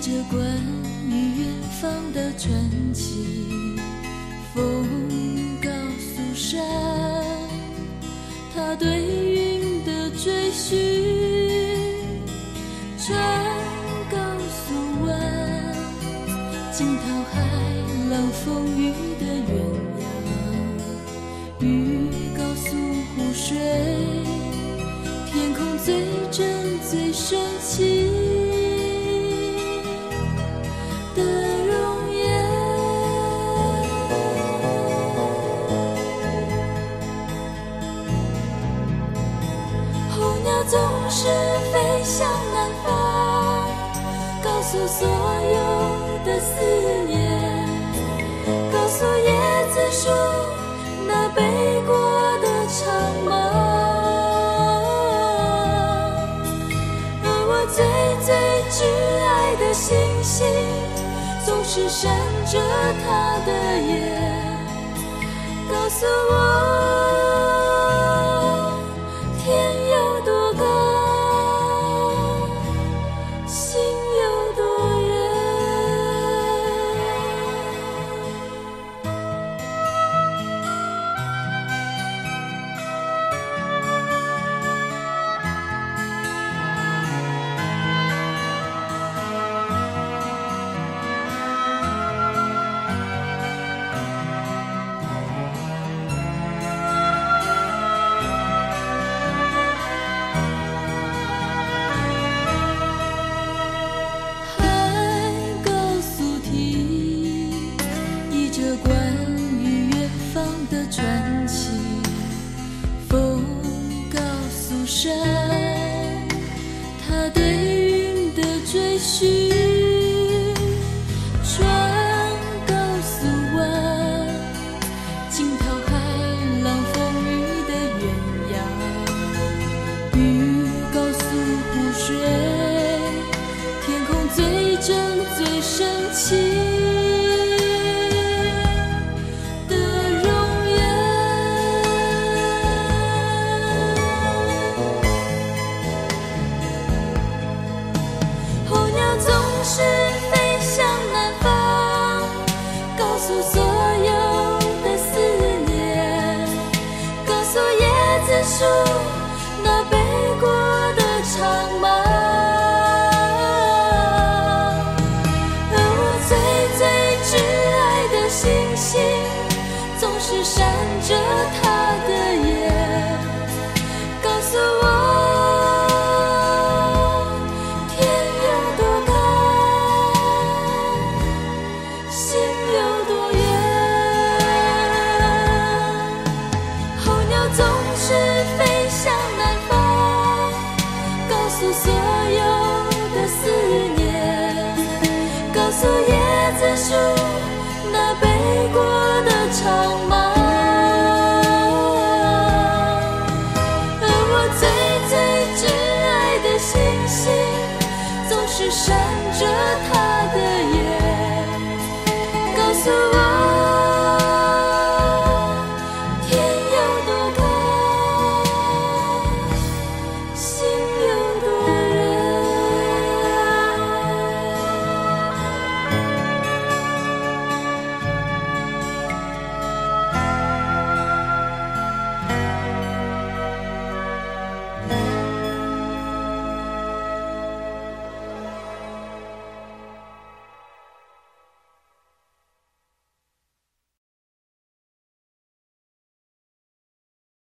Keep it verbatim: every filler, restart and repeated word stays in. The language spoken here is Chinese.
着关于远方的传奇。风告诉山，它对云的追寻；船告诉湾，惊涛骇浪风雨的鸳鸯；雨告诉湖水，天空最真最神奇的容颜。候鸟总是飞向南方，告诉所有的思念，告诉叶子树那北国的长茫。而我最最挚爱的星星，总是闪着它的眼，告诉我天有多高，心有多远。山，它对云的追寻；船告诉湾，惊涛骇浪风雨的鸳鸯；雨告诉湖水，天空最真最神奇。是飞向南方，告诉所有的思念，告诉叶子树那北国的长茫。而我最最挚爱的星星，总是闪着它的眼，告诉我总是飞向南方，告诉所有的思念，告诉叶子树那北国的长